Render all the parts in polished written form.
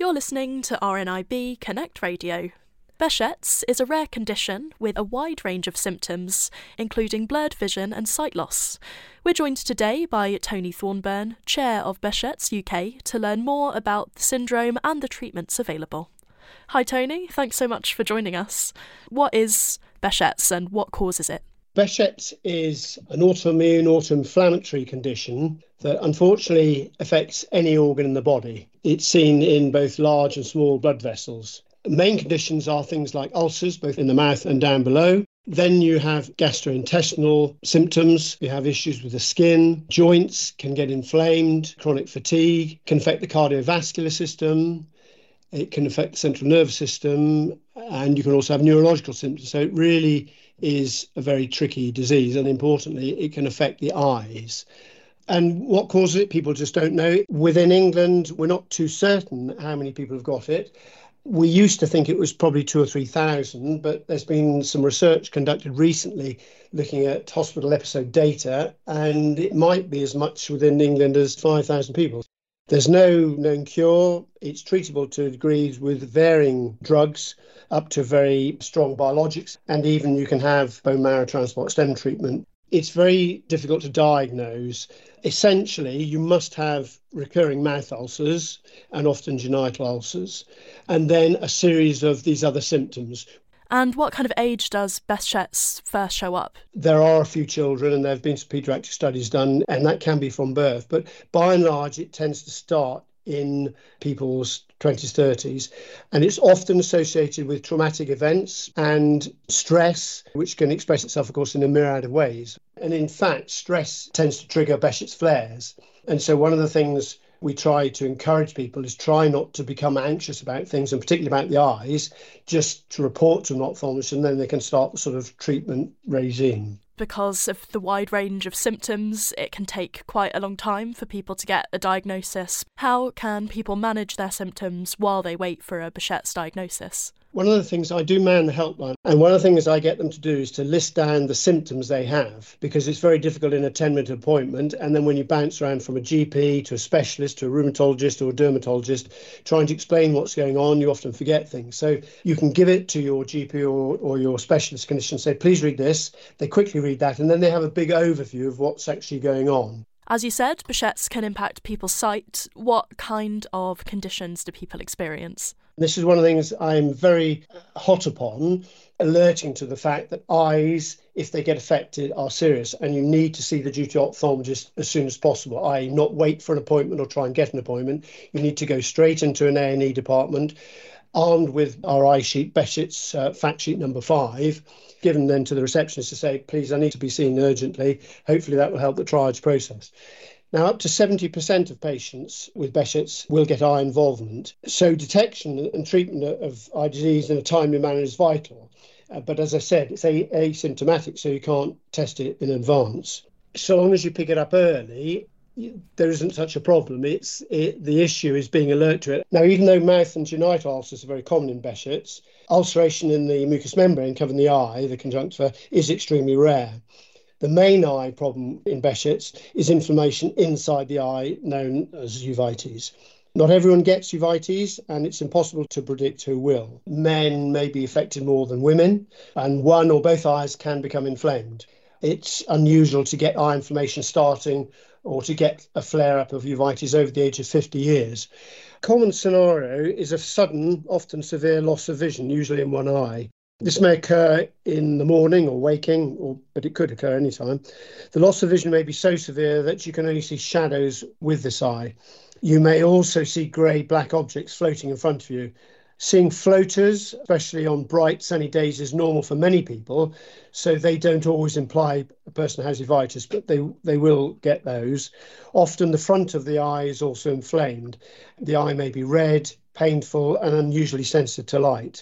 You're listening to RNIB Connect Radio. Behçet's is a rare condition with a wide range of symptoms, including blurred vision and sight loss. We're joined today by Tony Thornburn, Chair of Behçet's UK, to learn more about the syndrome and the treatments available. Hi Tony, thanks so much for joining us. What is Behçet's and what causes it? Behçet's is an autoimmune, autoinflammatory condition that unfortunately affects any organ in the body. It's seen in both large and small blood vessels. The main conditions are things like ulcers, both in the mouth and down below. Then you have gastrointestinal symptoms. You have issues with the skin. Joints can get inflamed. Chronic fatigue can affect the cardiovascular system. It can affect the central nervous system. And you can also have neurological symptoms. So it really is a very tricky disease. And importantly, it can affect the eyes. And what causes it? People just don't know. Within England, we're not too certain how many people have got it. We used to think it was probably 2,000 or 3,000, but there's been some research conducted recently looking at hospital episode data, and it might be as much within England as 5,000 people. There's no known cure. It's treatable to degrees with varying drugs, up to very strong biologics, and even you can have bone marrow transplant stem treatment. It's very difficult to diagnose. Essentially, you must have recurring mouth ulcers and often genital ulcers, and then a series of these other symptoms. And what kind of age does Behçet's first show up? There are a few children, and there have been some paediatric studies done, and that can be from birth. But by and large, it tends to start in people's 20s, 30s, and it's often associated with traumatic events and stress, which can express itself, of course, in a myriad of ways. And in fact, stress tends to trigger Behçet's flares. And so one of the things we try to encourage people is try not to become anxious about things, and particularly about the eyes, just to report to an ophthalmologist, and then they can start the sort of treatment regime. Because of the wide range of symptoms, it can take quite a long time for people to get a diagnosis. How can people manage their symptoms while they wait for a Behçet's diagnosis? One of the things I do man the helpline, and one of the things I get them to do is to list down the symptoms they have, because it's very difficult in a 10-minute appointment. And then when you bounce around from a GP to a specialist to a rheumatologist or a dermatologist, trying to explain what's going on, you often forget things. So you can give it to your GP or your specialist clinician, say, please read this. They quickly read that, and then they have a big overview of what's actually going on. As you said, Behçet's can impact people's sight. What kind of conditions do people experience? This is one of the things I'm very hot upon, alerting to the fact that eyes, if they get affected, are serious, and you need to see the duty ophthalmologist as soon as possible, i.e. not wait for an appointment or try and get an appointment. You need to go straight into an A&E department, armed with our eye sheet, Behçet's fact sheet number 5, given then to the receptionist to say, please, I need to be seen urgently. Hopefully that will help the triage process. Now, up to 70% of patients with Behçet's will get eye involvement. So detection and treatment of eye disease in a timely manner is vital. But as I said, it's asymptomatic, so you can't test it in advance. So long as you pick it up early, there isn't such a problem. The issue is being alert to it. Now, even though mouth and genital ulcers are very common in Behçet's, ulceration in the mucous membrane covering the eye, the conjunctiva, is extremely rare. The main eye problem in Behçet's is inflammation inside the eye, known as uveitis. Not everyone gets uveitis, and it's impossible to predict who will. Men may be affected more than women, and one or both eyes can become inflamed. It's unusual to get eye inflammation starting or to get a flare-up of uveitis over the age of 50 years. Common scenario is a sudden, often severe loss of vision, usually in one eye. This may occur in the morning or waking, but it could occur any time. The loss of vision may be so severe that you can only see shadows with this eye. You may also see grey-black objects floating in front of you. Seeing floaters, especially on bright sunny days, is normal for many people, so they don't always imply a person has uveitis, but they will get those. Often the front of the eye is also inflamed. The eye may be red, painful, and unusually sensitive to light.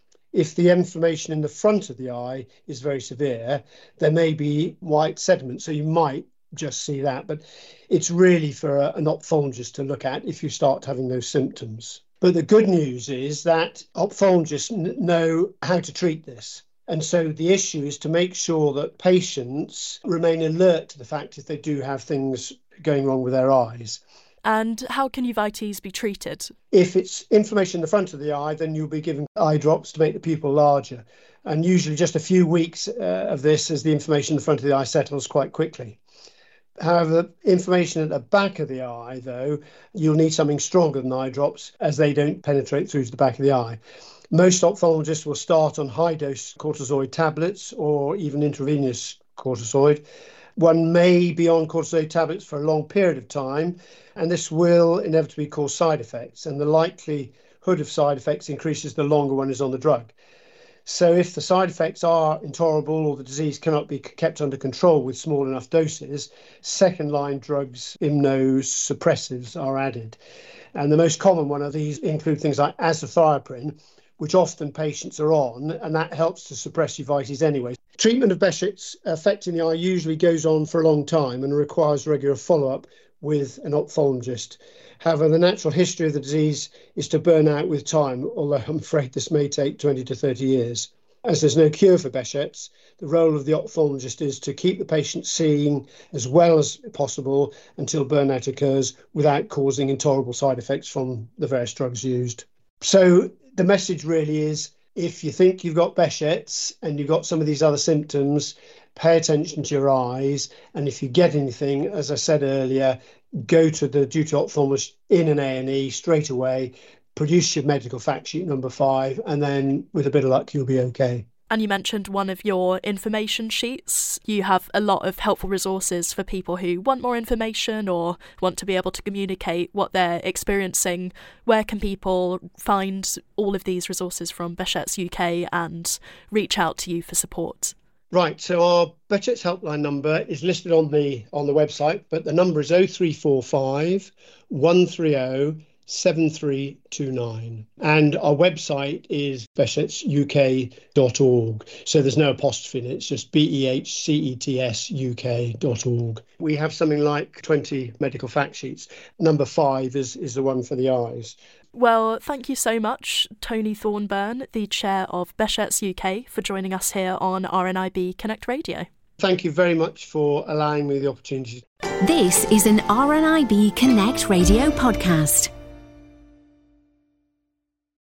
If the inflammation in the front of the eye is very severe, there may be white sediment, so you might just see that. But it's really for an ophthalmologist to look at if you start having those symptoms. But the good news is that ophthalmologists know how to treat this. And so the issue is to make sure that patients remain alert to the fact if they do have things going wrong with their eyes. And how can uveitis be treated? If it's inflammation in the front of the eye, then you'll be given eye drops to make the pupil larger. And usually just a few weeks of this as the inflammation in the front of the eye settles quite quickly. However, inflammation at the back of the eye, though, you'll need something stronger than eye drops as they don't penetrate through to the back of the eye. Most ophthalmologists will start on high-dose corticosteroid tablets or even intravenous corticosteroid. One may be on corticosteroid tablets for a long period of time, and this will inevitably cause side effects, and the likelihood of side effects increases the longer one is on the drug. So if the side effects are intolerable or the disease cannot be kept under control with small enough doses, second-line drugs, immunosuppressives, are added. And the most common one of these include things like azathioprine, which often patients are on, and that helps to suppress uveitis anyway. Treatment of Behçet's affecting the eye usually goes on for a long time and requires regular follow-up with an ophthalmologist. However, the natural history of the disease is to burn out with time, although I'm afraid this may take 20 to 30 years. As there's no cure for Behçet's, the role of the ophthalmologist is to keep the patient seeing as well as possible until burnout occurs without causing intolerable side effects from the various drugs used. So the message really is, if you think you've got Behçet's and you've got some of these other symptoms, pay attention to your eyes. And if you get anything, as I said earlier, go to the duty ophthalmologist in an A&E straight away, produce your medical fact sheet number 5, and then with a bit of luck, you'll be okay. And you mentioned one of your information sheets. You have a lot of helpful resources for people who want more information or want to be able to communicate what they're experiencing. Where can people find all of these resources from Behçet's UK and reach out to you for support? Right, so our Behçet's helpline number is listed on the website, but the number is 0345 130 7329. And our website is behcetsuk.org. So there's no apostrophe in it, it's just behcetsuk.org. We have something like 20 medical fact sheets. Number 5 is the one for the eyes. Well, thank you so much, Tony Thornburn, the chair of Behçet's UK, for joining us here on RNIB Connect Radio. Thank you very much for allowing me the opportunity. This is an RNIB Connect Radio podcast.